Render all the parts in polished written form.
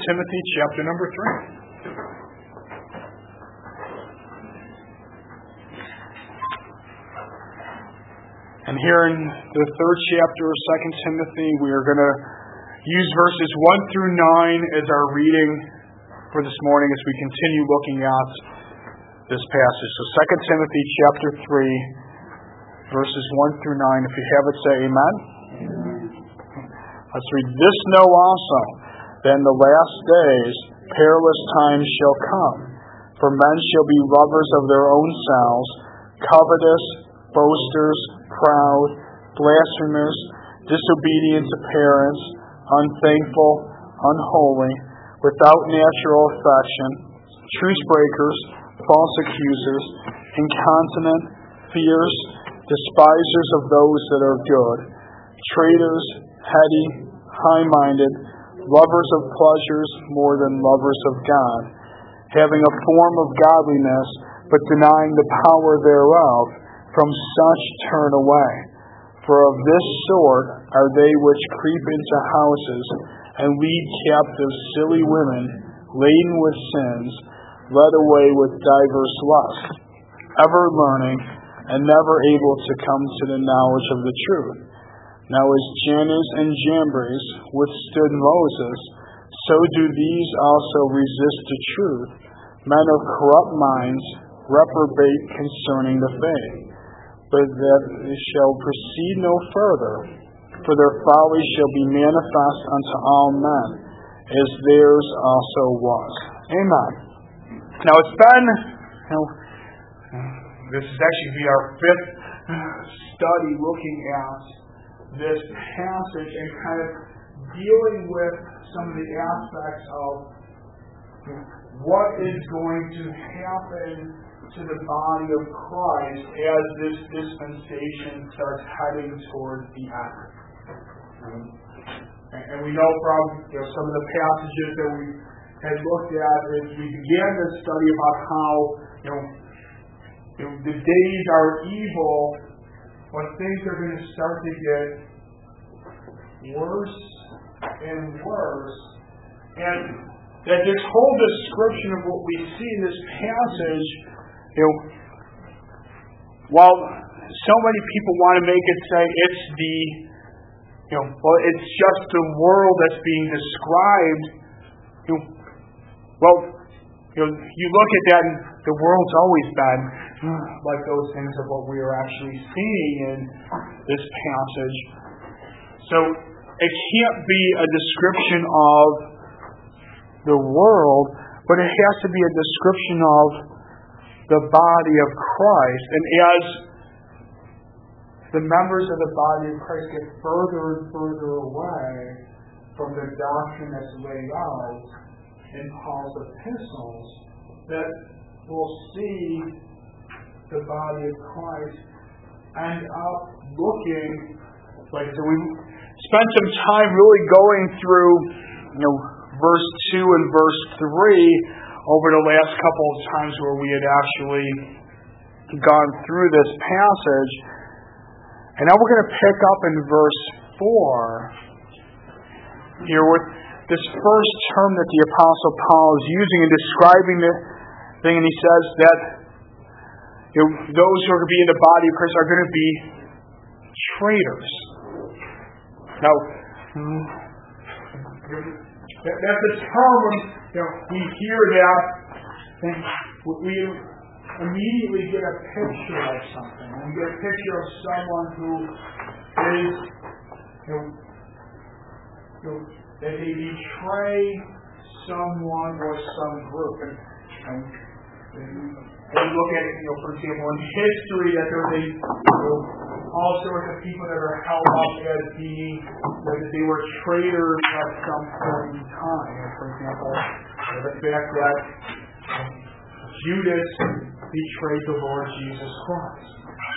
Timothy chapter number 3. And here in the third chapter of 2 Timothy, we are going to use verses 1 through 9 as our reading for this morning as we continue looking at this passage. So 2 Timothy chapter 3, verses 1 through 9. If you have it, say amen. Let's read. This know also, that in the last days perilous times shall come. For men shall be lovers of their own selves, covetous, boasters, proud, blasphemers, disobedient to parents, unthankful, unholy, without natural affection, truce breakers, false accusers, incontinent, fierce, despisers of those that are good, traitors, heady, high-minded, lovers of pleasures more than lovers of God, having a form of godliness, but denying the power thereof. From such turn away. For of this sort are they which creep into houses, and lead captive silly women, laden with sins, led away with divers lusts, ever learning, and never able to come to the knowledge of the truth. Now as Jannes and Jambres withstood Moses, so do these also resist the truth, men of corrupt minds, reprobate concerning the faith. But that they shall proceed no further, for their folly shall be manifest unto all men, as theirs also was. Amen. Now it's been, this is actually be our fifth study looking at this passage and kind of dealing with some of the aspects of what is going to happen to the body of Christ as this dispensation starts heading towards the end. And we know from some of the passages that we had looked at as we began this study about how the days are evil, when things are going to start to get worse and worse, and that this whole description of what we see in this passage, while so many people want to make it say it's it's just the world that's being described. You look at that and the world's always been like those things of what we are actually seeing in this passage. So it can't be a description of the world, but it has to be a description of the body of Christ. And as the members of the body of Christ get further and further away from the doctrine that's laid out in Paul's epistles, that we'll see the body of Christ end up looking like, so we spent some time really going through verse 2 and verse 3 over the last couple of times where we had actually gone through this passage. And now we're going to pick up in verse 4 here with this first term that the Apostle Paul is using in describing the thing. And he says that those who are going to be in the body of Christ are going to be traitors. Now, that's a term we hear that, and we immediately get a picture of something. We get a picture of someone who is, that they betray someone or some group. And we look at it, for example, in history, that there's all sorts of people that are held up as being that they were traitors at some point in time. For example, the fact that Judas betrayed the Lord Jesus Christ.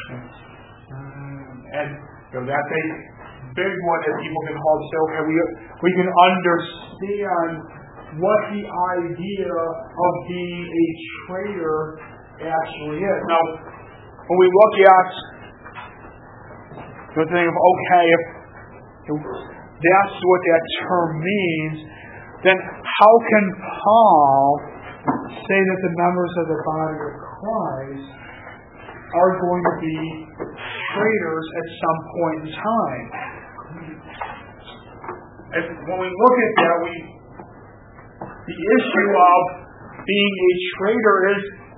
And that's a big one that people can hold. So we can understand what the idea of being a traitor actually is. Now, when we look at the thing of, okay, if that's what that term means, then how can Paul say that the members of the body of Christ are going to be traitors at some point in time? And when we look at that, the issue of being a traitor is,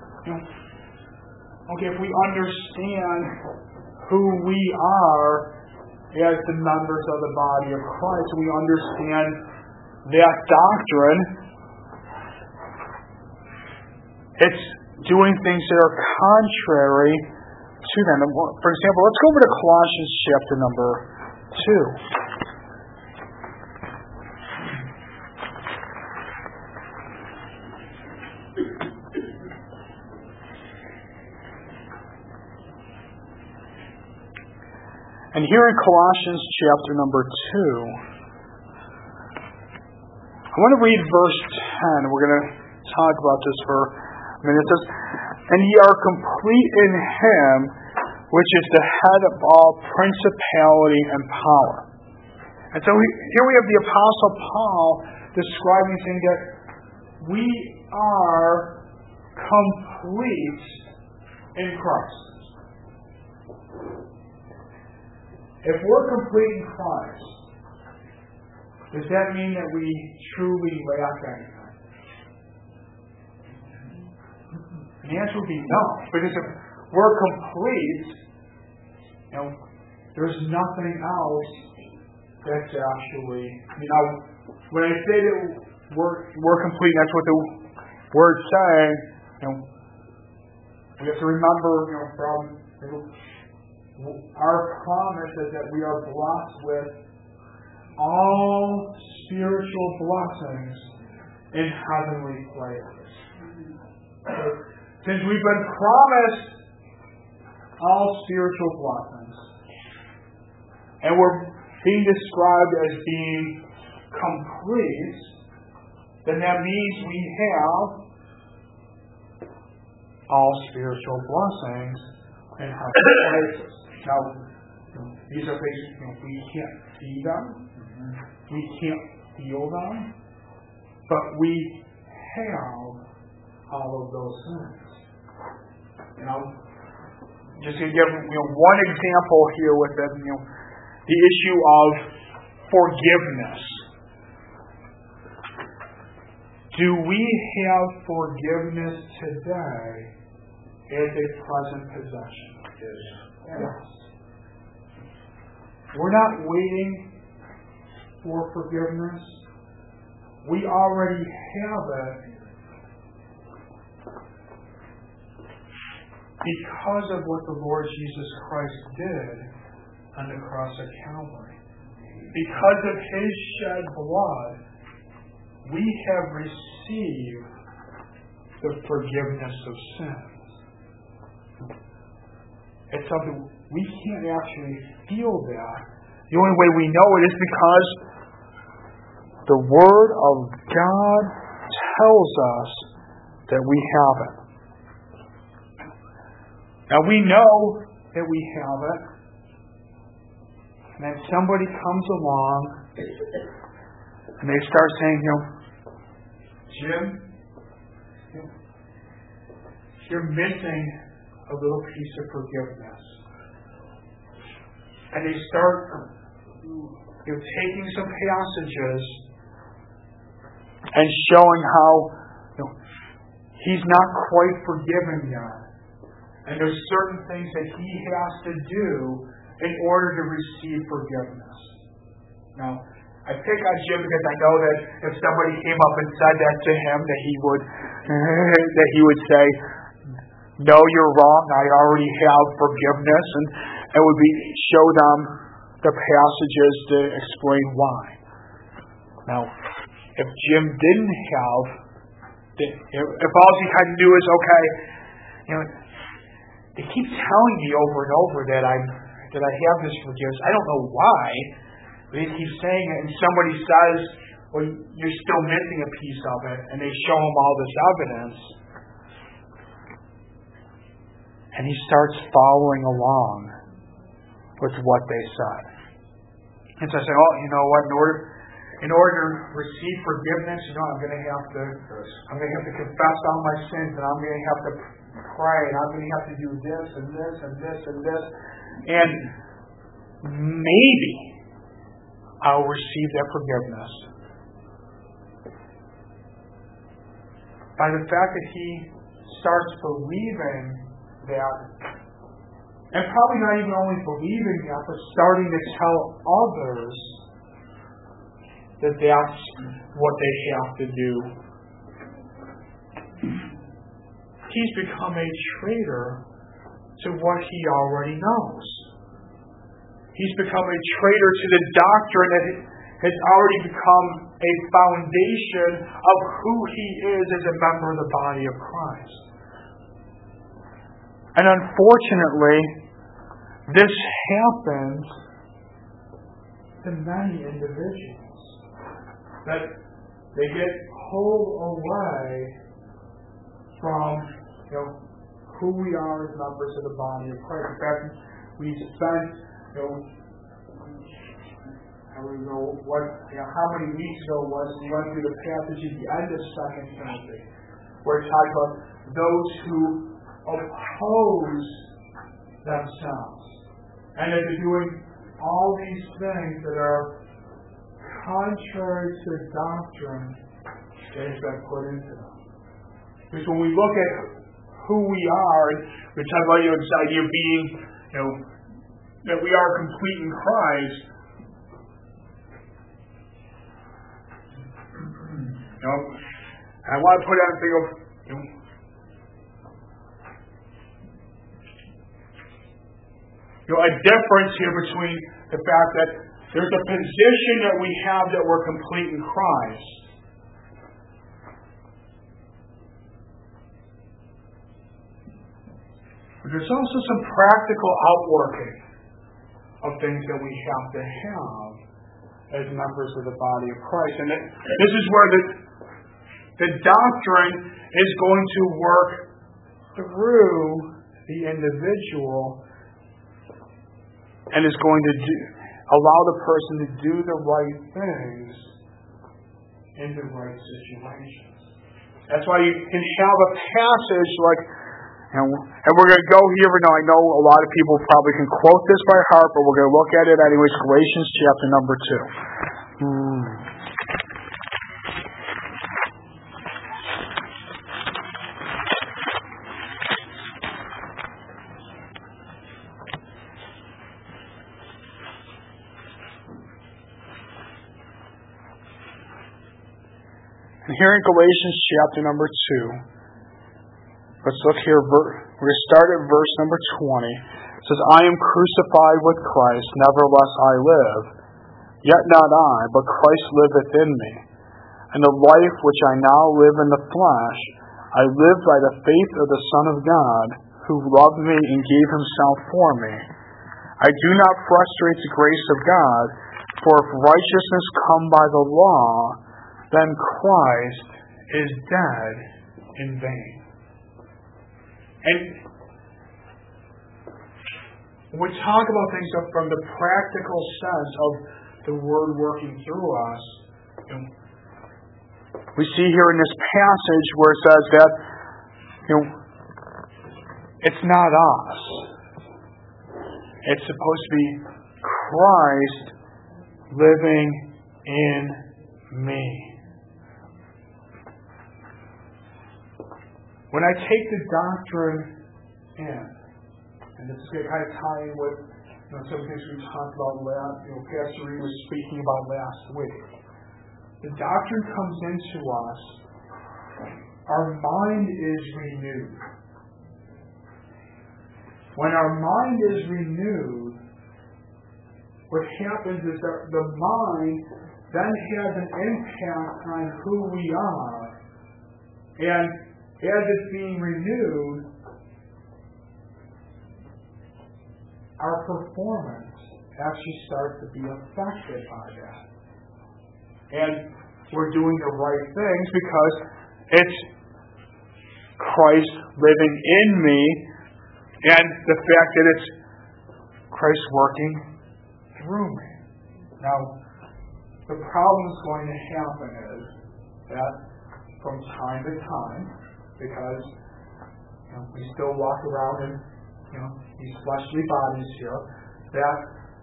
okay, if we understand who we are as the members of the body of Christ, we understand that doctrine. It's doing things that are contrary to them. For example, let's go over to Colossians chapter number 2. And here in Colossians chapter number 2, I want to read verse 10. We're going to talk about this for a minute. It says, "And ye are complete in Him, which is the head of all principality and power." And so here we have the Apostle Paul describing, saying that we are complete in Christ. If we're complete in Christ, does that mean that we truly lack anything? And the answer would be no. Because if we're complete, there's nothing else that's actually... when I say that we're complete, that's what the word's saying. We have to remember, from... our promise is that we are blessed with all spiritual blessings in heavenly places. Since we've been promised all spiritual blessings, and we're being described as being complete, then that means we have all spiritual blessings in heavenly places. Now, these are things we can't see them, we can't feel them, but we have all of those things. Just to give one example here with it, the issue of forgiveness. Do we have forgiveness today as a present possession? Yes. We're not waiting for forgiveness. We already have it because of what the Lord Jesus Christ did on the cross of Calvary. Because of His shed blood, we have received the forgiveness of sins. It's something we can't actually feel that. The only way we know it is because the Word of God tells us that we have it. Now we know that we have it, and then somebody comes along and they start saying, Jim, you're missing a little piece of forgiveness. And they start taking some passages and showing how he's not quite forgiven yet. And there's certain things that he has to do in order to receive forgiveness. Now, I pick on Jim because I know that if somebody came up and said that to him, that he would say, "No, you're wrong. I already have forgiveness," and it would be show them the passages to explain why. Now, if Jim didn't have, if all he had to do is they keep telling me over and over that I have this forgiveness. I don't know why, but they keep saying it, and somebody says, "Well, you're still missing a piece of it," and they show him all this evidence. And he starts following along with what they said. And so I say, "Oh, you know what? In order in order to receive forgiveness, I'm going to have to confess all my sins, and I'm going to have to pray, and I'm going to have to do this and this and this and this, and maybe I'll receive that forgiveness by the fact that he starts believing that, and probably not even only believing that, but starting to tell others that that's what they have to do. He's become a traitor to what he already knows. He's become a traitor to the doctrine that has already become a foundation of who he is as a member of the body of Christ. And unfortunately, this happens to many individuals. That they get pulled away from who we are as members of the body of Christ. In fact, we spent how many weeks ago was we went through the passage at the end of 2 Timothy, where it talks about those who oppose themselves, and that they're doing all these things that are contrary to the doctrine that has been put into them. Because when we look at who we are, we talk about this idea of being, that we are complete in Christ. I want to put out a thing of, a difference here between the fact that there's a position that we have that we're complete in Christ. But there's also some practical outworking of things that we have to have as members of the body of Christ. And this is where the doctrine is going to work through the individual and is going to allow the person to do the right things in the right situations. That's why you can have a passage like, and we're going to go here. I know a lot of people probably can quote this by heart, but we're going to look at it anyways. Galatians chapter number 2. And here in Galatians chapter number 2, let's look here. We're going to start at verse number 20. It says, I am crucified with Christ, nevertheless I live. Yet not I, but Christ liveth in me. And the life which I now live in the flesh, I live by the faith of the Son of God, who loved me and gave himself for me. I do not frustrate the grace of God, for if righteousness come by the law, then Christ is dead in vain. And when we talk about things from the practical sense of the Word working through us, we see here in this passage where it says that it's not us. It's supposed to be Christ living in me. When I take the doctrine in, and this is going to kind of tie in with some things we talked about Pastor Reed was speaking about last week. The doctrine comes into us, our mind is renewed. When our mind is renewed, what happens is that the mind then has an impact on who we are. And as it's being renewed, our performance actually starts to be affected by that. And we're doing the right things because it's Christ living in me, and the fact that it's Christ working through me. Now, the problem is going to happen is that from time to time, because we still walk around in these fleshly bodies here, that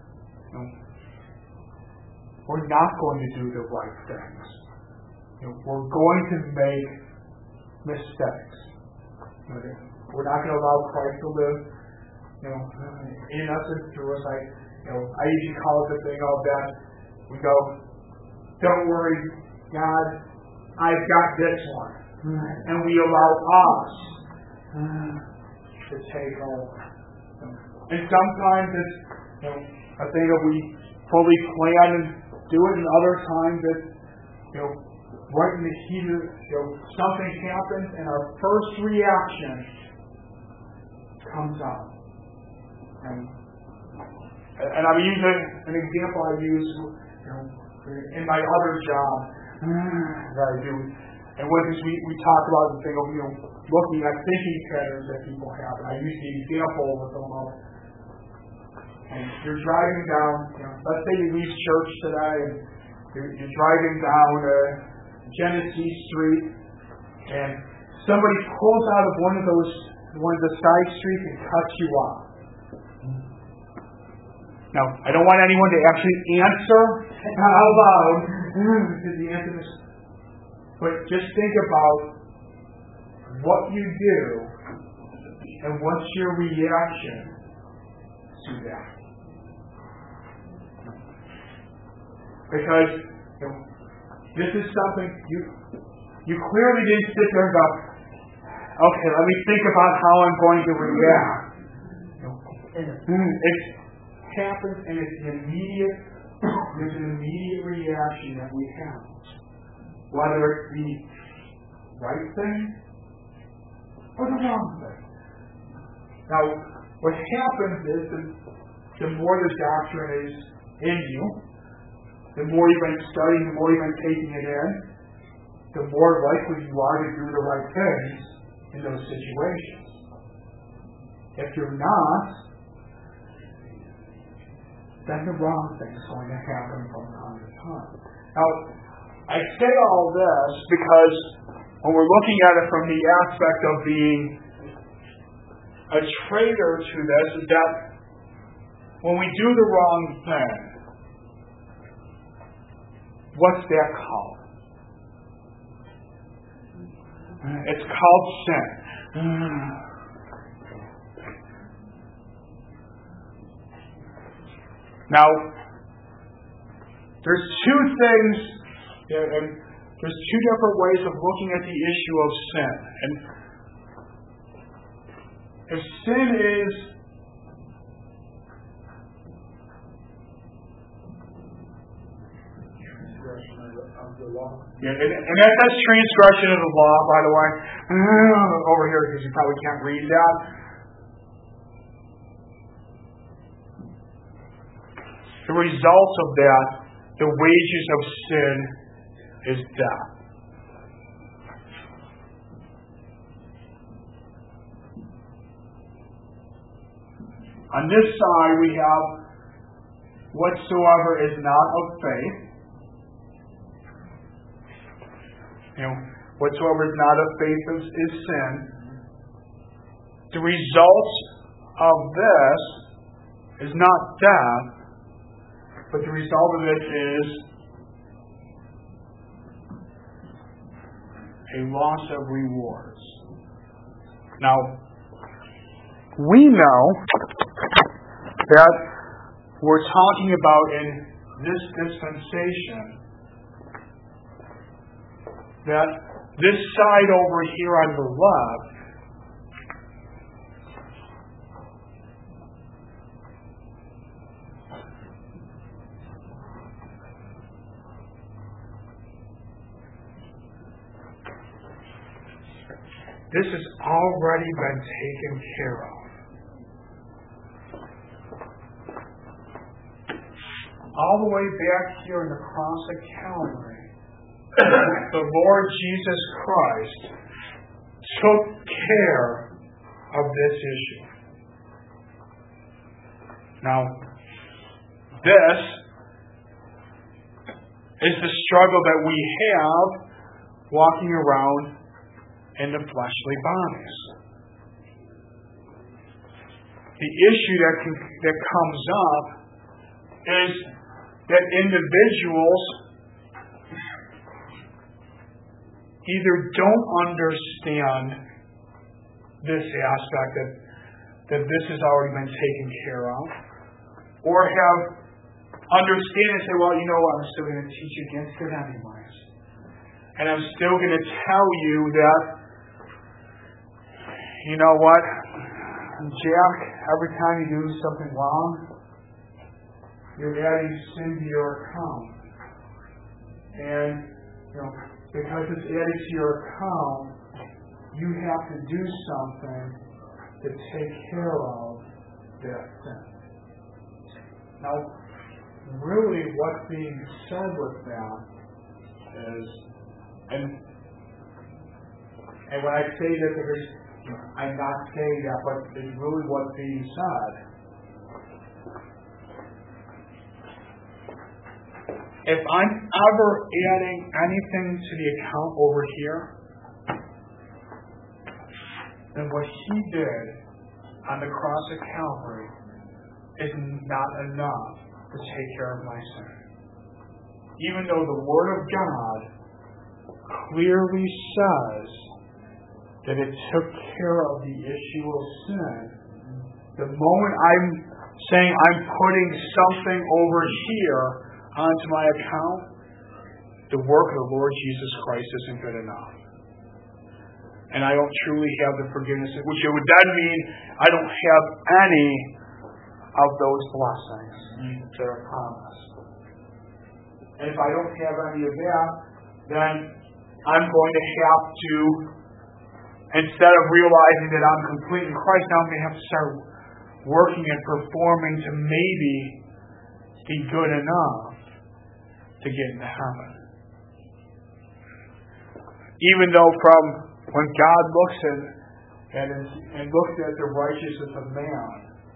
we're not going to do the right things. We're going to make mistakes. We're not going to allow Christ to live in us and through us. I usually call it the thing of that we go, don't worry, God, I've got this one. And we allow us to take over. And sometimes it's a thing that we fully plan and do it, and other times it's right in the heat of something happens and our first reaction comes out. And I'm using an example I use in my other job that I do. And what we talk about the thing of looking at thinking patterns that people have. And I use the example with them of, and you're driving down, let's say you leave church today and you're driving down Genesee Street and somebody pulls out of one of the side streets and cuts you off. Now, I don't want anyone to actually answer out loud because the answer is, but just think about what you do and what's your reaction to that. Because this is something you clearly didn't sit there and go, okay, let me think about how I'm going to react. It happens and it's an immediate reaction that we have. Whether it's the right thing or the wrong thing. Now, what happens is the more the doctrine is in you, the more you've been studying, the more you've been taking it in, the more likely you are to do the right things in those situations. If you're not, then the wrong thing is going to happen from time to time. Now, I say all this because when we're looking at it from the aspect of being a traitor to this, is that when we do the wrong thing, what's that called? It's called sin. Now, there's two things, and there's two different ways of looking at the issue of sin. And if sin is and that's transgression of the law, by the way. Over here, because you probably can't read that. The result of that, the wages of sin, is death. On this side, we have whatsoever is not of faith. Whatsoever is not of faith is sin. The result of this is not death, but the result of it is a loss of rewards. Now, we know that we're talking about in this dispensation that this side over here on the left this has already been taken care of. All the way back here in the cross of Calvary, the Lord Jesus Christ took care of this issue. Now, this is the struggle that we have walking around in the fleshly bodies. The issue that comes up is that individuals either don't understand this aspect that this has already been taken care of, or have understand and say, well, you know what, I'm still going to teach against it anyways. And I'm still going to tell you that, you know what, Jack, every time you do something wrong, you're adding sin to your account. And, because it's added to your account, you have to do something to take care of that sin. Now, really what's being said with that is, and when I say that, I'm not saying that, but it's really what's being said. If I'm ever adding anything to the account over here, then what He did on the cross of Calvary is not enough to take care of my sin. Even though the Word of God clearly says that it took care of the issue of sin, the moment I'm saying I'm putting something over here onto my account, the work of the Lord Jesus Christ isn't good enough. And I don't truly have the forgiveness, which it would then mean I don't have any of those blessings that are promised. And if I don't have any of that, then I'm going to have to, instead of realizing that I'm complete in Christ, now I'm going to have to start working and performing to maybe be good enough to get into heaven. Even though from when God looks and looks at the righteousness of man,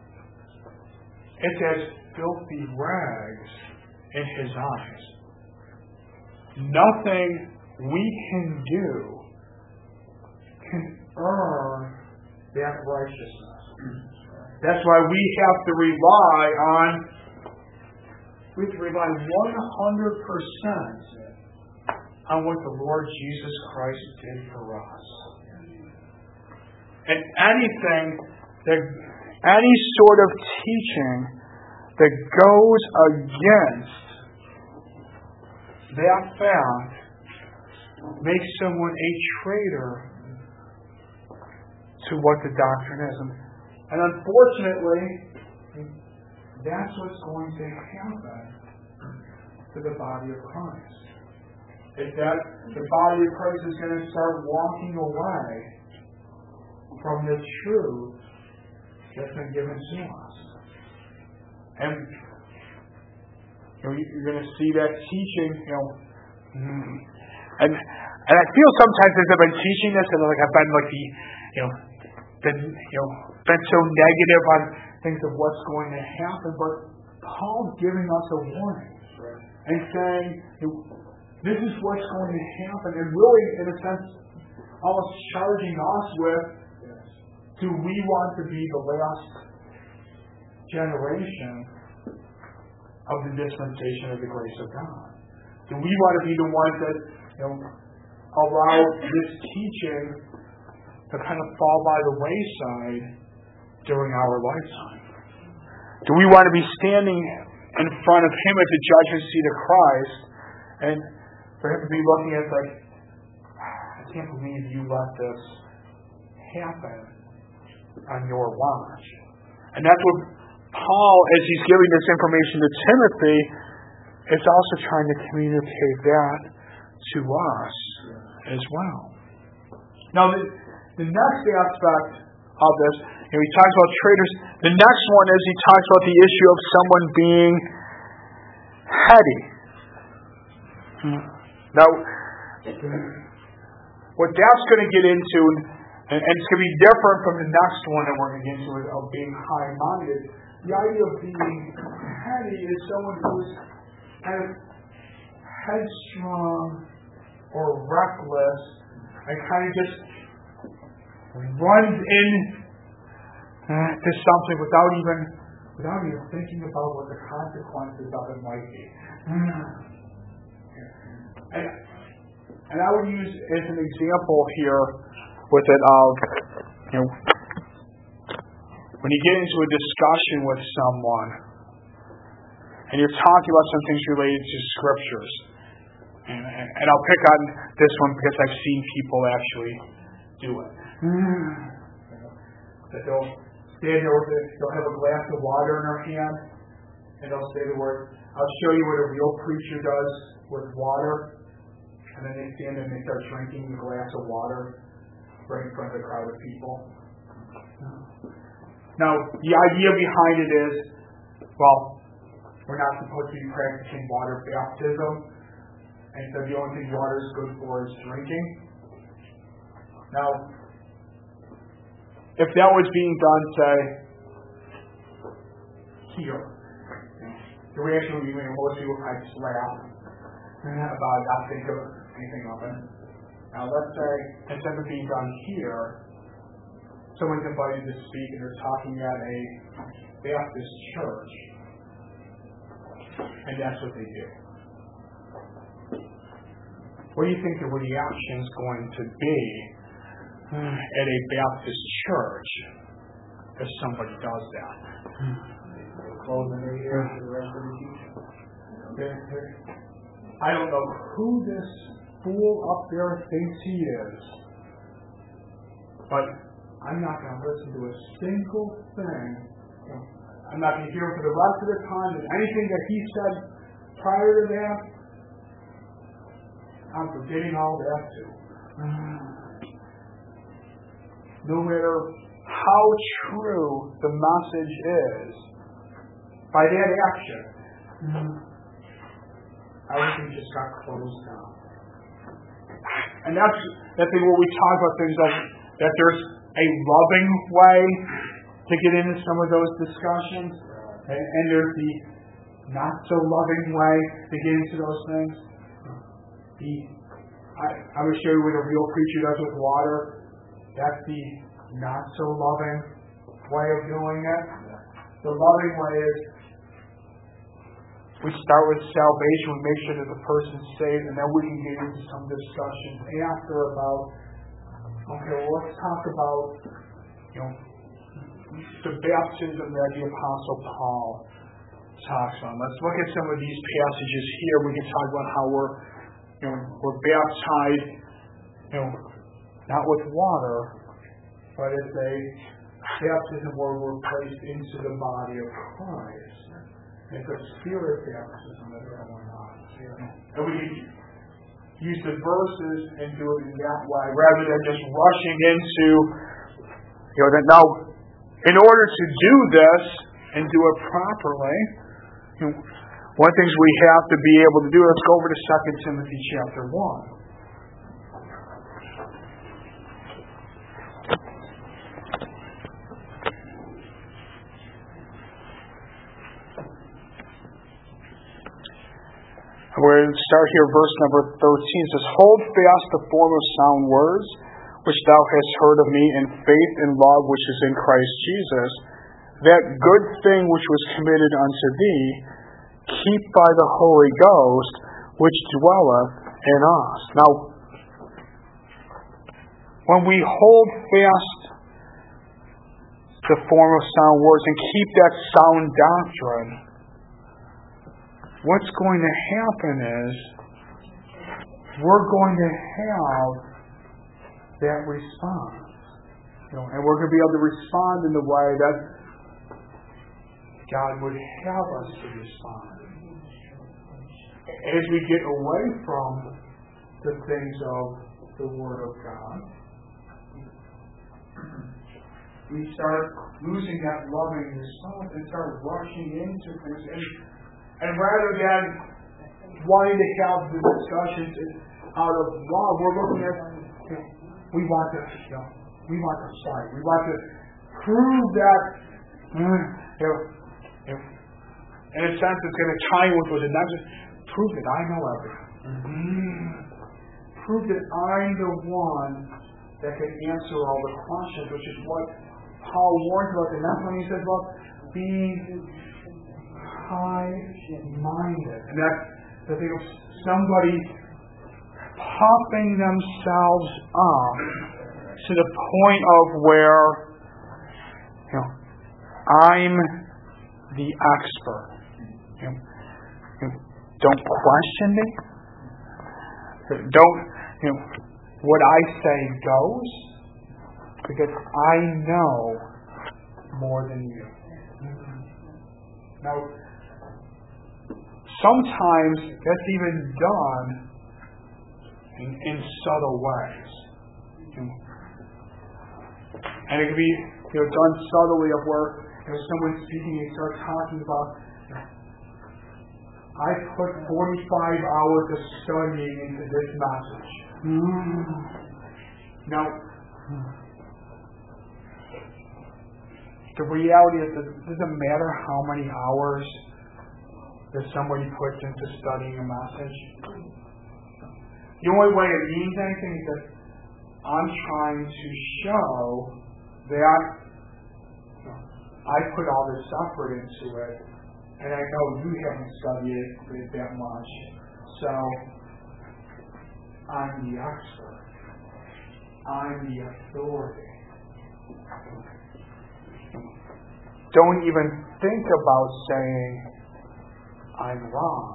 it's as filthy rags in His eyes. Nothing we can do can earn that righteousness. That's why we have to rely 100% on what the Lord Jesus Christ did for us. And any sort of teaching that goes against that fact makes someone a traitor to what the doctrine is. And unfortunately, that's what's going to happen to the body of Christ. Is that the body of Christ is going to start walking away from the truth that's been given to us. And you're going to see that teaching, and I feel sometimes as I've been teaching this, and like I've been like been so negative on things of what's going to happen, but Paul's giving us a warning and saying this is what's going to happen, and really, in a sense, almost charging us with: do we want to be the last generation of the dispensation of the grace of God? Do we want to be the ones that allow this teaching to kind of fall by the wayside during our lifetime? Do we want to be standing in front of Him at the judgment seat of Christ, and for Him to be looking at like, I can't believe you let this happen on your watch? And that's what Paul, as he's giving this information to Timothy, is also trying to communicate that to us as well. Now, the next aspect of this, he talks about traitors. The next one is he talks about the issue of someone being heady. Now, what that's going to get into, and it's going to be different from the next one that we're going to get into, of being high-minded. The idea of being heady is someone who's kind of headstrong or reckless and kind of just runs in to something without even thinking about what the consequences of it might be. And I would use as an example here with it of, when you get into a discussion with someone and you're talking about some things related to scriptures, and I'll pick on this one because I've seen people actually do it. That they'll stand there they'll have a glass of water in their hand, and they'll say the word, I'll show you what a real preacher does with water. And then they stand and they start drinking the glass of water right in front of a crowd of people. Now, the idea behind it is, well, we're not supposed to be practicing water baptism, and so the only thing water is good for is drinking. Now, if that was being done, say, here, the reaction would be most people might laugh about not thinking of anything of it. Now, let's say, instead of being done here, someone's invited to speak and they're talking at a Baptist church, and that's what they do. What do you think the reaction is going to be at a Baptist church if somebody does that? Close their ears to the rest of the teaching. I don't know who this fool up there thinks he is, but I'm not going to listen to a single thing. I'm not going to hear him for the rest of the time. And anything that he said prior to that, I'm forgetting all that too. No matter how true the message is, by that action, everything just got closed down. And that's what we talk about things like that there's a loving way to get into some of those discussions, and there's the not so loving way to get into those things. I would show you what a real preacher does with water. That's the not so loving way of doing it. The loving way is we start with salvation, we make sure that the person's saved, and then we can get into some discussions after about, okay, well, let's talk about, the baptism that the Apostle Paul talks on. Let's look at some of these passages here. We can talk about how we're baptized, not with water, but it's a baptism where we're placed into the body of Christ. It's a spirit baptism that we're not. And we can use the verses and do it in that way, rather than just rushing into, that now, in order to do this and do it properly, one of the things we have to be able to do, let's go over to 2 Timothy chapter 1. We're going to start here, verse number 13. It says, Hold fast the form of sound words, which thou hast heard of me, in faith and love which is in Christ Jesus. That good thing which was committed unto thee, keep by the Holy Ghost, which dwelleth in us. Now, when we hold fast the form of sound words and keep that sound doctrine, what's going to happen is we're going to have that response. And we're going to be able to respond in the way that God would have us to respond. As we get away from the things of the Word of God, we start losing that loving response and start rushing into things. And rather than wanting to have the discussions out of love, we're looking at, we want to fight. We want to prove that, in a sense, it's going to tie with it, not just prove that I know everything. Prove that I'm the one that can answer all the questions, which is what Paul warns about. And that's when he says about being high-minded. And that's the thing of somebody puffing themselves up to the point of where, I'm the expert. Don't question me. Don't, what I say goes, because I know more than you. Now, sometimes that's even done in subtle ways. And it can be done subtly of where someone's speaking and starts talking about, I put 45 hours of studying into this message. Now, the reality is that it doesn't matter how many hours that somebody puts into studying a message. The only way it means anything is that I'm trying to show that I put all this effort into it, and I know you haven't studied it that much, so I'm the expert. I'm the authority. Don't even think about saying, I'm wrong.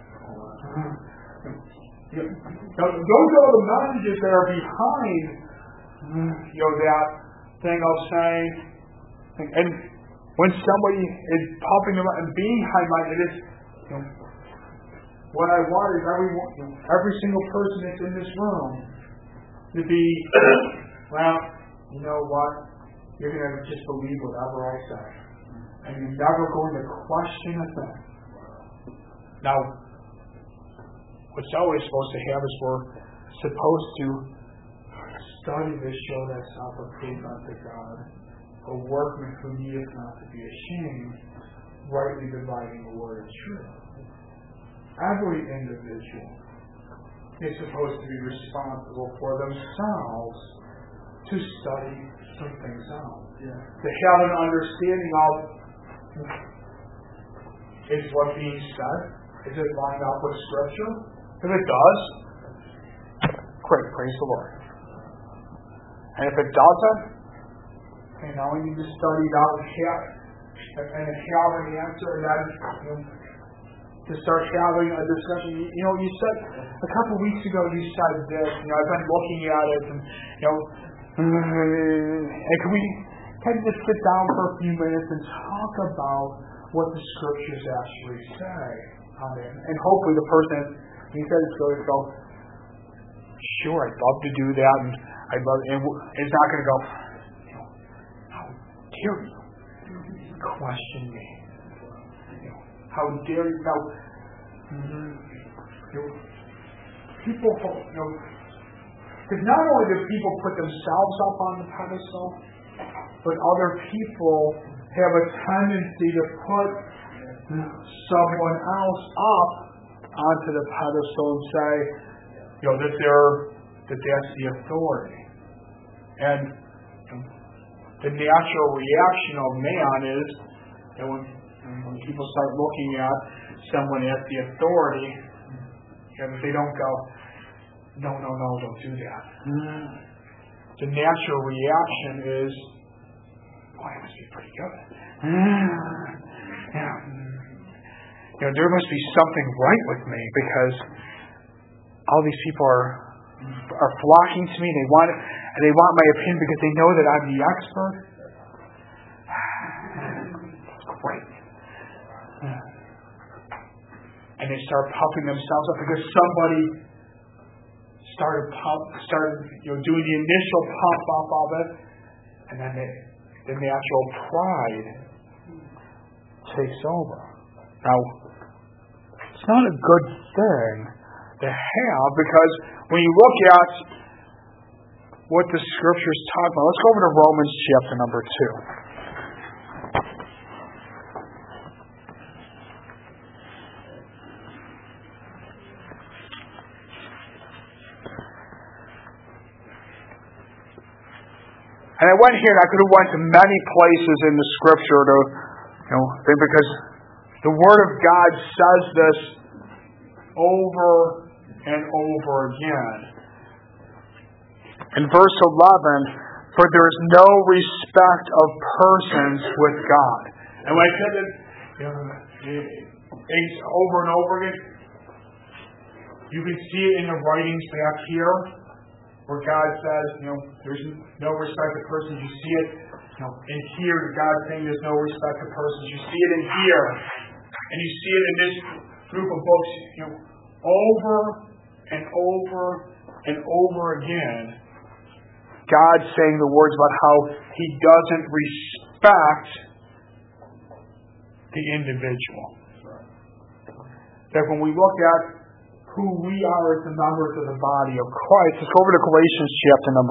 Those are the messages that are behind that thing of saying, and when somebody is puffing them up and being high-minded, it is what I want is every single person that's in this room to be, well, you know what? You're going to just believe whatever I say. And you're never going to question a thing. Now, what's always supposed to happen is we're supposed to study to show that self-approved unto God, a workman who needeth not to be ashamed, rightly dividing the word of truth. Every individual is supposed to be responsible for themselves to study some things out. To have an understanding of, is what being said? Is it lined up with Scripture? If it does, great, praise the Lord. And if it doesn't, now we need to study it out and have an answer, and then to start having a discussion. You said a couple weeks ago, you said this. I've been looking at it, and and can we just sit down for a few minutes and talk about what the Scriptures actually say on it? And hopefully the person, he said it's going to go, sure, I'd love to do that, and I'd love, and it's not going to go, how dare you question me? How dare you? Now, people, because not only do people put themselves up on the pedestal, but other people have a tendency to put someone else up onto the pedestal and say, that that's the authority. And the natural reaction of man is that when people start looking at someone as the authority, if they don't go, no, don't do that. The natural reaction is, boy, that must be pretty good. There must be something right with me because all these people are flocking to me. They want my opinion because they know that I'm the expert. Great. And they start puffing themselves up because somebody started doing the initial pump up of it, and then the natural pride takes over. Now, it's not a good thing to have, because when you look at what the Scriptures talk about, let's go over to Romans chapter number 2. And I went here, and I could have went to many places in the Scripture to, because the Word of God says this over and over again. In verse 11, for there is no respect of persons with God. And when I said that over and over again, you can see it in the writings back here, where God says, there's no respect of persons. You see it, in here, God saying there's no respect of persons. You see it in here, and you see it in this group of books, over and over and over again. God saying the words about how He doesn't respect the individual. That when we look at who we are as the members of the body of Christ, let's go over to Galatians chapter number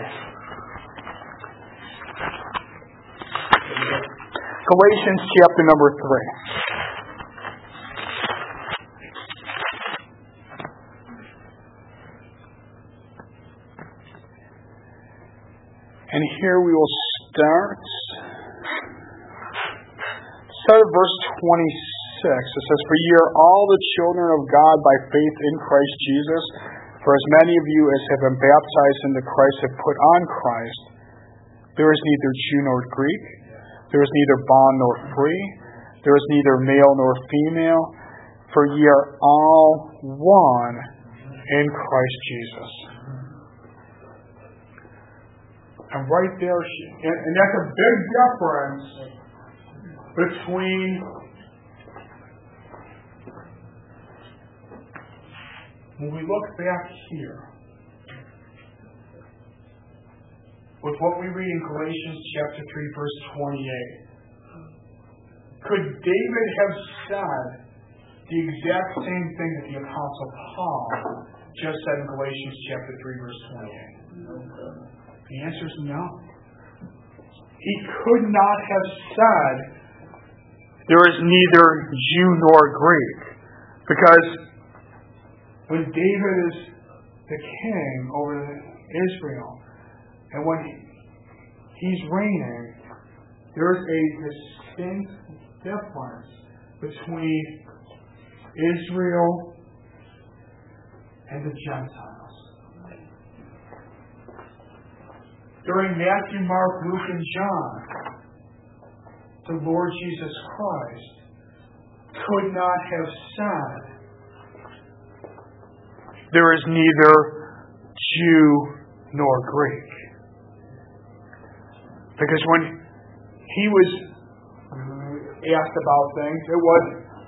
3. Galatians chapter number 3. And here we will start at verse 26. It says, for ye are all the children of God by faith in Christ Jesus. For as many of you as have been baptized into Christ have put on Christ. There is neither Jew nor Greek. There is neither bond nor free. There is neither male nor female. For ye are all one in Christ Jesus. And right there, and that's a big difference between when we look back here with what we read in Galatians chapter 3, verse 28. Could David have said the exact same thing that the Apostle Paul just said in Galatians chapter 3, verse 28? The answer is no. He could not have said there is neither Jew nor Greek. Because when David is the king over Israel, and when he's reigning, there is a distinct difference between Israel and the Gentiles. During Matthew, Mark, Luke, and John, the Lord Jesus Christ could not have said, there is neither Jew nor Greek. Because when He was asked about things, it was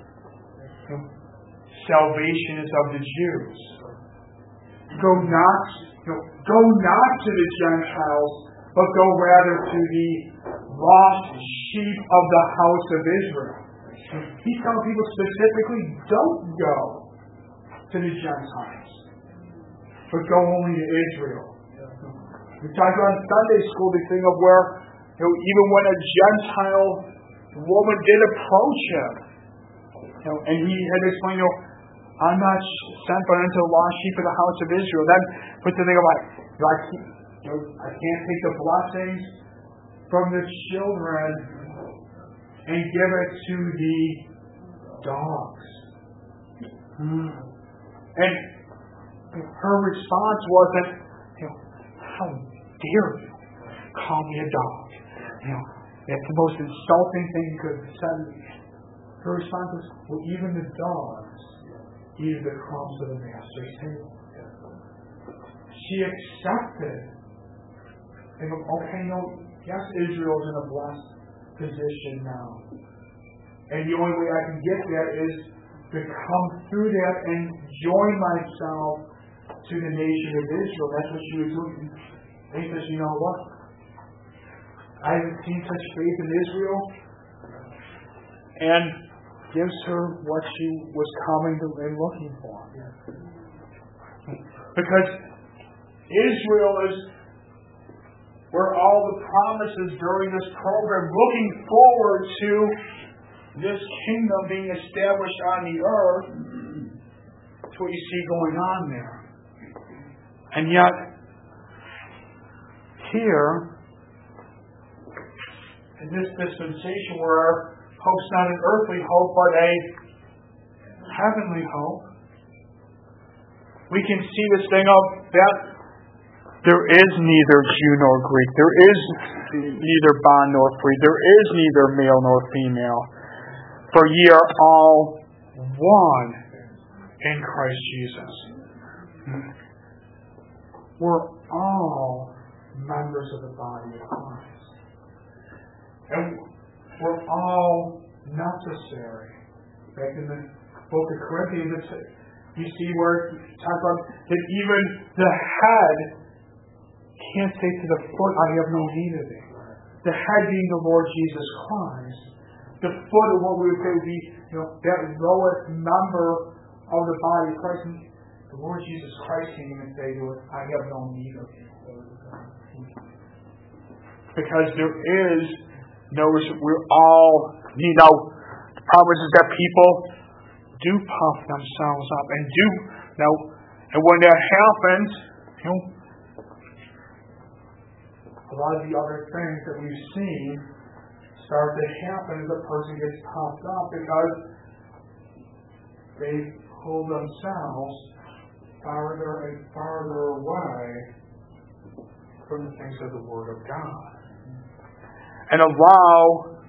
salvation is of the Jews. Go not to the Gentiles, but go rather to the lost sheep of the house of Israel. He's telling people specifically, don't go to the Gentiles, but go only to Israel. We talked about in Sunday school the thing of where, even when a Gentile woman did approach him, and he had to explain, I'm not sent but unto the lost sheep of the house of Israel. Then put the thing about, I can't take the blessings from the children and give it to the dogs. And her response wasn't, how dare you call me a dog? That's the most insulting thing you could have said. Her response was, well, even the dogs eat the crumbs of the master's table. She accepted. And yes, Israel's in a blessed position now. And the only way I can get there is to come through that and join myself to the nation of Israel. That's what she was doing. And he says, you know what? I haven't seen such faith in Israel. And gives her what she was coming to and looking for. Because Israel is where all the promises during this program, looking forward to this kingdom being established on the earth. That's what you see going on there. And yet, here, in this dispensation where our hope's not an earthly hope, but a heavenly hope. We can see this thing of that there is neither Jew nor Greek. There is neither bond nor free. There is neither male nor female. For ye are all one in Christ Jesus. We're all members of the body of Christ. And we're all necessary. Back in the book of Corinthians, you see where it talks about that even the head can't say to the foot, I have no need of thee. The head being the Lord Jesus Christ. The foot of what we would say would be, that lowest member of the body of Christ. And the Lord Jesus Christ can't even say to us, I have no need of you. Because there is we're all need. Now, the problem is that people do puff themselves up and when that happens, a lot of the other things that we've seen start to happen as a person gets puffed up because they pull themselves farther and farther away from the things of the Word of God. And allow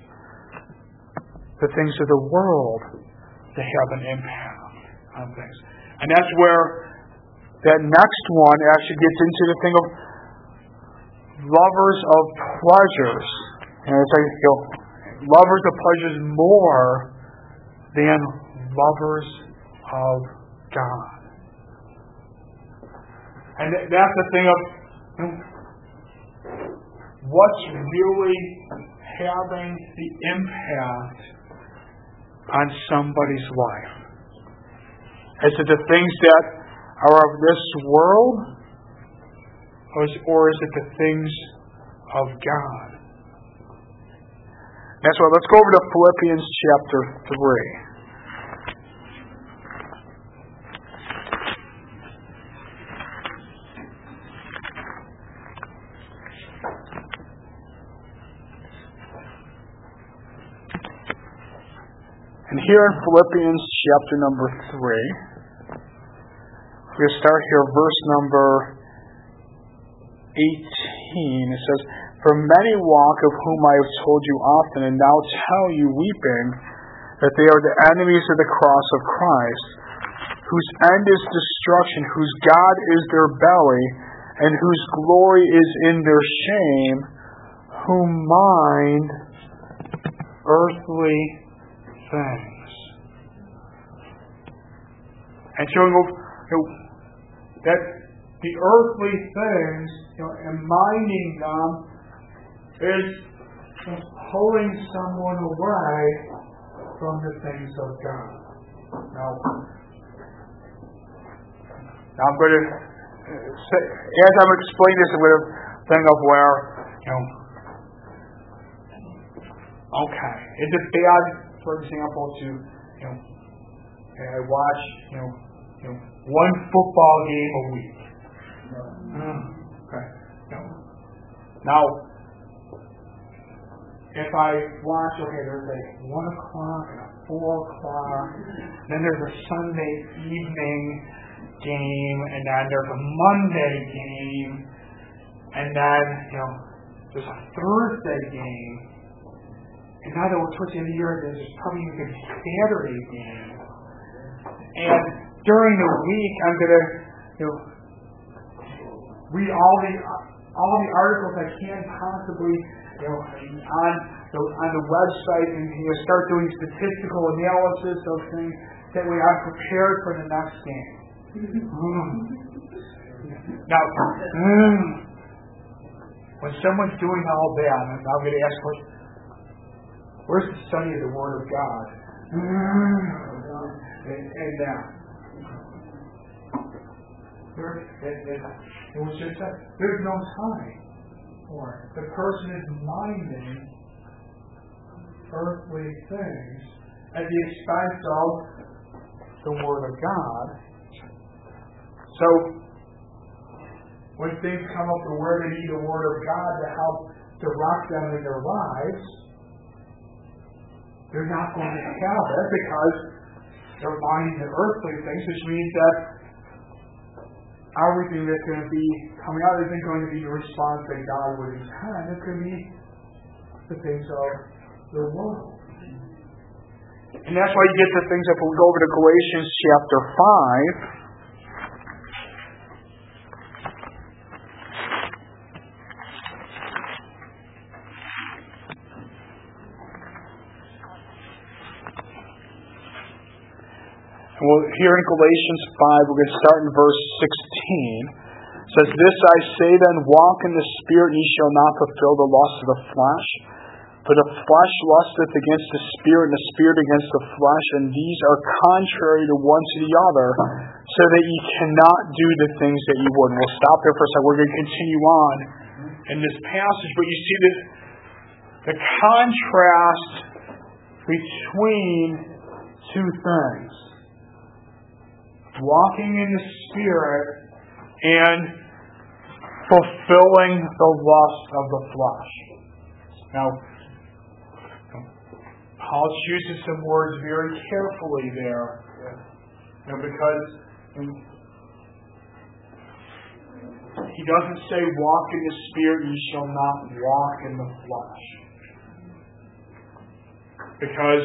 the things of the world to have an impact on things. And that's where that next one actually gets into the thing of lovers of pleasures. And it's like, lovers of pleasures more than lovers of God. And that's the thing of what's really having the impact on somebody's life. Is it the things that are of this world? Or is it the things of God? That's why let's go over to Philippians chapter 3. And here in Philippians chapter number 3, we'll start here, verse number 18. It says, For many walk, of whom I have told you often, and now tell you weeping, that they are the enemies of the cross of Christ, whose end is destruction, whose God is their belly, and whose glory is in their shame, who mind earthly things. And showing that the earthly things, and minding them, is pulling someone away from the things of God. Now I'm going to say, as I'm explaining this, with a thing of where, okay, is it bad, for example, to, I watch, one football game a week? Okay. Now, if I watch, there's a 1 o'clock and a 4 o'clock, then there's a Sunday evening game, and then there's a Monday game, and then, there's a Thursday game. And now that we're towards the end of the year, there's probably even a Saturday game. And during the week, I'm going to, read all the articles I can possibly, on the website, and start doing statistical analysis of things. That way, I'm prepared for the next game. Now, when someone's doing all that, I'm going to ask questions. Where's the study of the Word of God? And it was just that there's no time for it. The person is minding earthly things at the expense of the Word of God. So when things come up to where they need the Word of God to help direct them in their lives, they're not going to have it because they're minding the earthly things, which means that everything that's going to be coming out isn't going to be the response that God would intend. It's going to be the things of the world. And that's why you get the things, if we go over to Galatians chapter 5, well, here in Galatians 5, we're going to start in verse 16. It says, "This I say then, walk in the Spirit, and ye shall not fulfill the lust of the flesh. For the flesh lusteth against the Spirit, and the Spirit against the flesh, and these are contrary the one to the other, so that ye cannot do the things that ye would." And we'll stop there for a second. We're going to continue on in this passage, but you see the contrast between two things. Walking in the Spirit and fulfilling the lust of the flesh. Now, Paul chooses some words very carefully there. Because he doesn't say, "Walk in the Spirit, ye shall not walk in the flesh." Because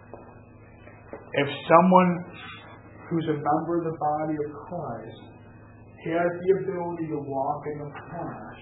if someone who's a member of the body of Christ has the ability to walk in the flesh,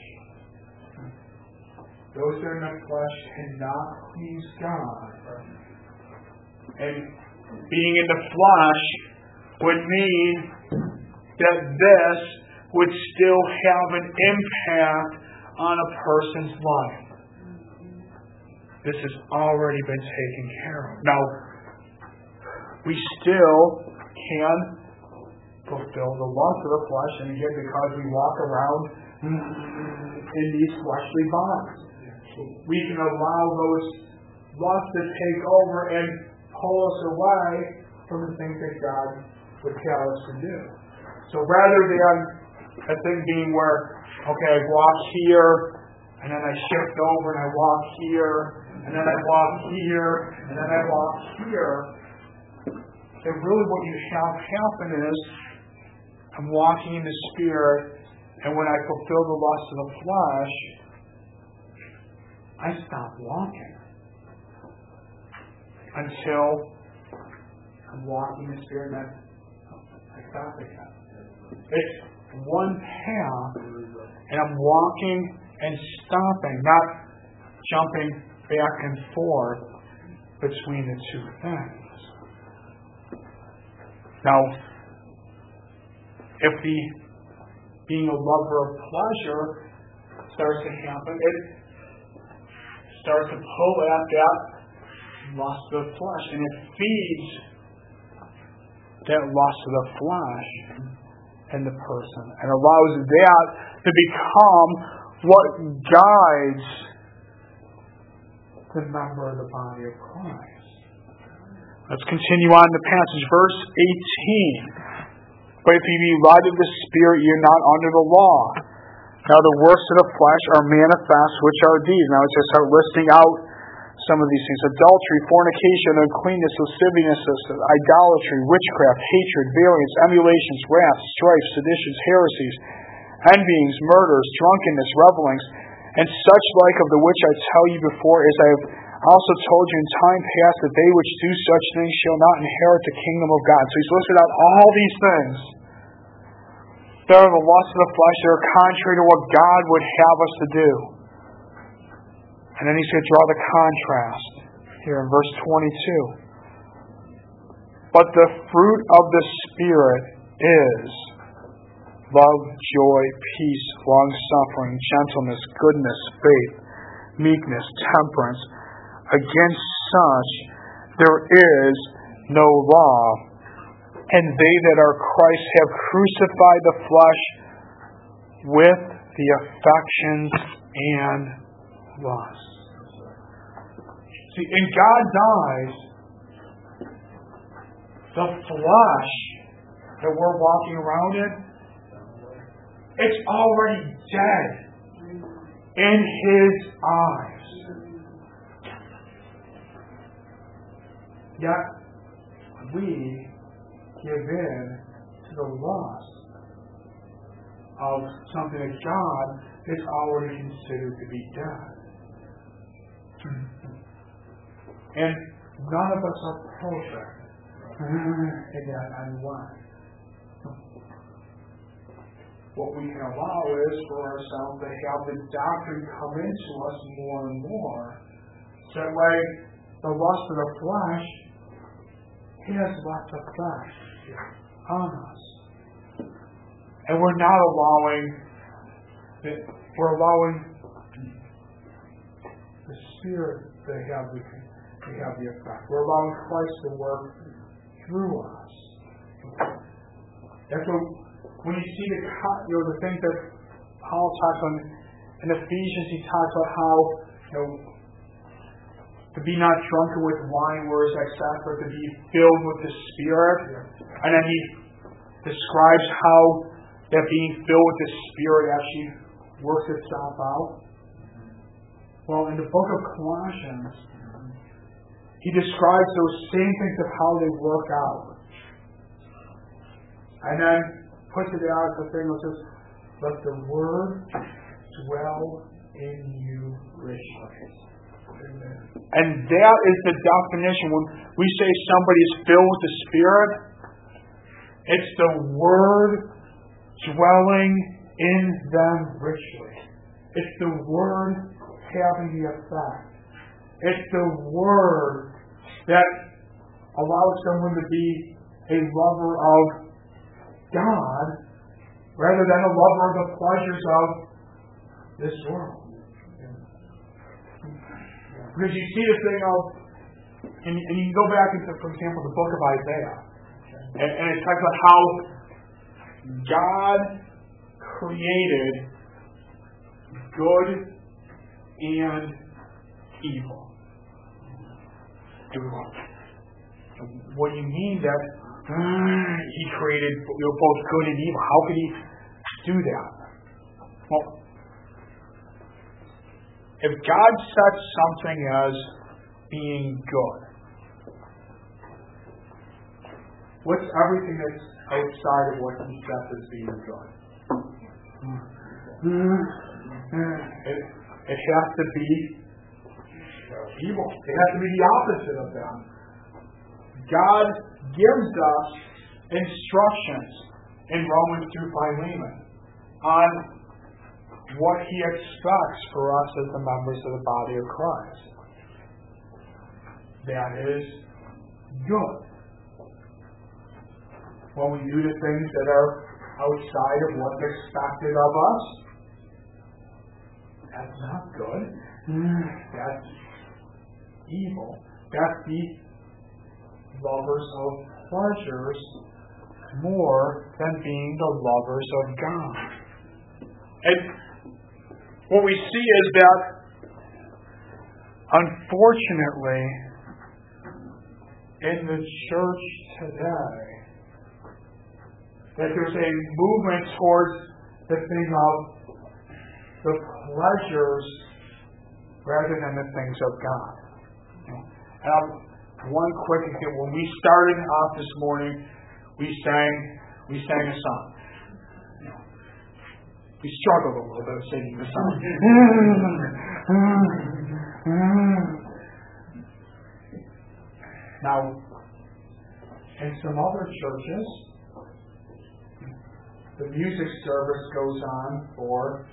those that are in the flesh cannot please God. And being in the flesh would mean that this would still have an impact on a person's life. This has already been taken care of. Now, we still can fulfill the lust of the flesh, and again, because we walk around in these fleshly bodies, we can allow those lusts to take over and pull us away from the things that God would tell us to do. So rather than a thing being where, okay, I walk here, and then I shift over and I walk here, and then I walk here, and then I walk here, and really what you have happen is, I'm walking in the Spirit, and when I fulfill the lust of the flesh, I stop walking. Until I'm walking in the Spirit, and I stop again. It's one path, and I'm walking and stopping, not jumping back and forth between the two things. Now, if the being a lover of pleasure starts to happen, it starts to pull at that lust of the flesh, and it feeds that lust of the flesh in the person, and allows that to become what guides the member of the body of Christ. Let's continue on the passage. Verse 18. "But if ye be led of the Spirit, ye are not under the law. Now the works of the flesh are manifest, which are these." Now it's just start listing out some of these things: adultery, fornication, uncleanness, lasciviousness, idolatry, witchcraft, hatred, variance, emulations, wrath, strife, seditions, heresies, envyings, murders, drunkenness, revellings, and such like, of the which I tell you before, as I have also told you in time past, that they which do such things shall not inherit the kingdom of God. So he's listed out all these things that are the lust of the flesh, that are contrary to what God would have us to do. And then he's going to draw the contrast here in verse 22. "But the fruit of the Spirit is love, joy, peace, long-suffering, gentleness, goodness, faith, meekness, temperance. Against such there is no law. And they that are Christ have crucified the flesh with the affections and lusts." See, in God's eyes, the flesh that we're walking around in, it's already dead. in His eyes. Yet, we give in to the lust of something that God is already considered to be dead. And none of us are perfect in that unwind. What we can allow is for ourselves to have the doctrine come into us more and more. So that way, the lust of the flesh has left the flesh on us. And we're not allowing the Spirit to have the effect. We're allowing Christ to work through us. That's what, when you see the things that Paul talks on in Ephesians, he talks about how to be not drunken with wine, whereas but to be filled with the Spirit. And then he describes how that being filled with the Spirit actually works itself out. Well, in the book of Colossians, he describes those same things of how they work out. And then puts it out as the thing that says, let the Word dwell in you richly. And that is the definition. When we say somebody is filled with the Spirit, it's the Word dwelling in them richly. It's the Word having the effect. It's the Word that allows someone to be a lover of God rather than a lover of the pleasures of this world. Because you see the thing of, and you can go back into, for example, the book of Isaiah, and it talks about how God created good and evil. What do you mean that He created both good and evil? How could He do that? Well, if God sets something as being good, what's everything that's outside of what He sets as being good? It has to be evil. It has to be the opposite of that. God gives us instructions in Romans through Philemon on what He expects for us as the members of the body of Christ. That is good. When we do the things that are outside of what's expected of us, that's not good. That's evil. That's the lovers of pleasures more than being the lovers of God. And what we see is that, unfortunately, in the church today, that there's a movement towards the thing of the pleasures rather than the things of God. And one quick example. When we started off this morning, we sang a song. We struggled a little bit singing the song. Now, in some other churches, the music service goes on for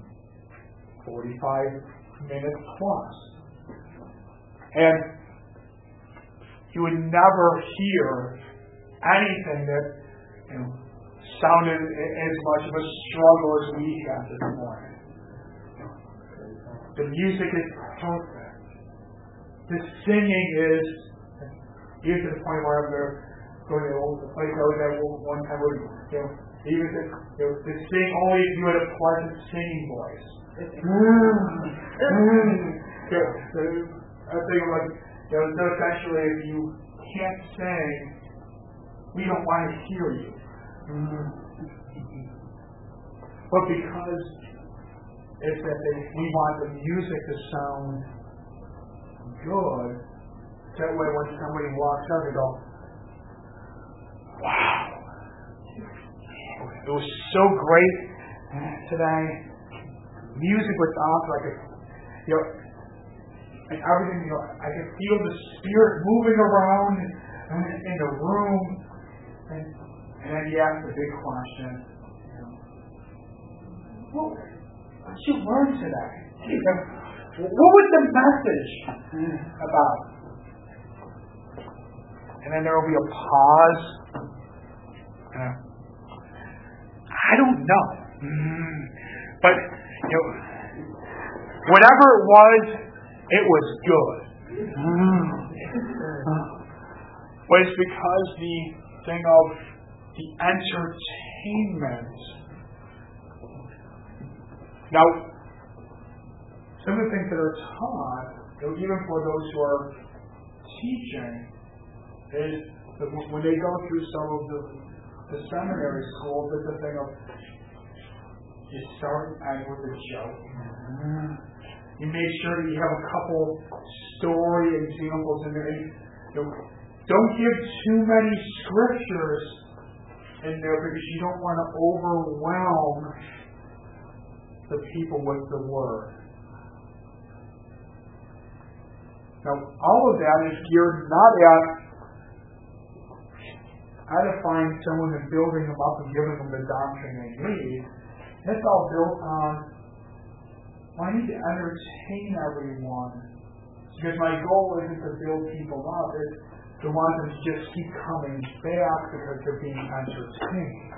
45 minutes plus. And you would never hear anything that sounded as much of a struggle as we had this morning. The music is perfect. The singing is, even to the point where I'm going to the place I was at one time where, even to sing only if you had a pleasant singing voice. I think like, so essentially if you can't sing, we don't want to hear you. But because is that we want the music to sound good. That way when somebody walks up, they go, wow, it was so great today. Music was awesome. And everything, I could feel the Spirit moving around in the room. And then he asked the big question, what did you learn today? What was the message about? And then there will be a pause. I don't know. But, whatever it was good. But it's because the thing of the entertainment. Now, some of the things that are taught, even for those who are teaching, is that when they go through some of the seminary schools, it's a thing of you start and end with a joke. You make sure that you have a couple story examples in there. Don't give too many scriptures in there because you don't want to overwhelm the people with the word. Now, all of that is geared not at edifying someone and building them up and giving them the doctrine they need. It's all built on, I need to entertain everyone. Because my goal isn't to build people up, it's to want them to just keep coming back because they're being entertained.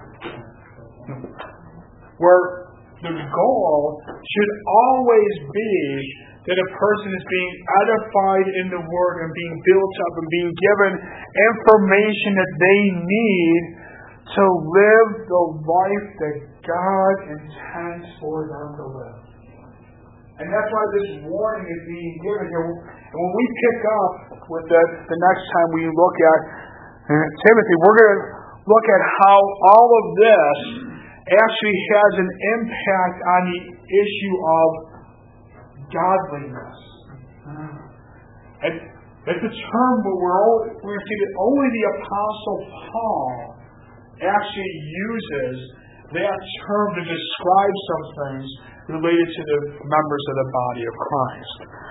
Where the goal should always be that a person is being edified in the Word and being built up and being given information that they need to live the life that God intends for them to live. And that's why this warning is being given here. And when we pick up with that the next time we look at Timothy, we're going to look at how all of this actually has an impact on the issue of godliness. And it's a term where we're going to see that only the Apostle Paul actually uses that term to describe some things related to the members of the body of Christ.